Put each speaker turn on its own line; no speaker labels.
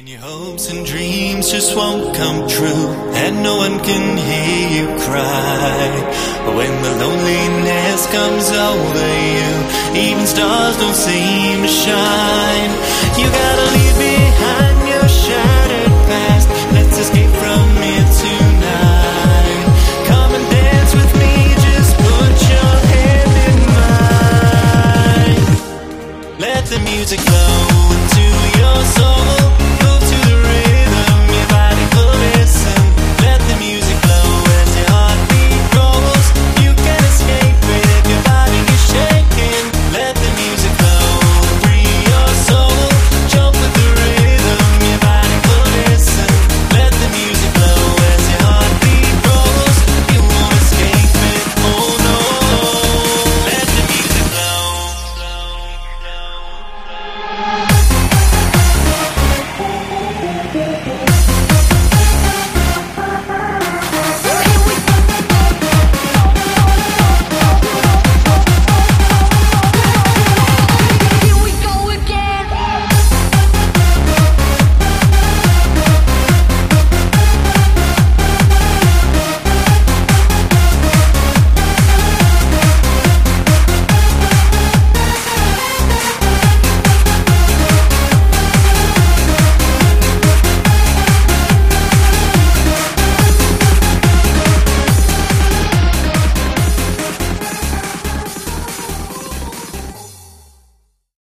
Your hopes and dreams just won't come true, and no one can hear you cry. But when the loneliness comes over you, even stars don't seem to shine. You gotta leave behind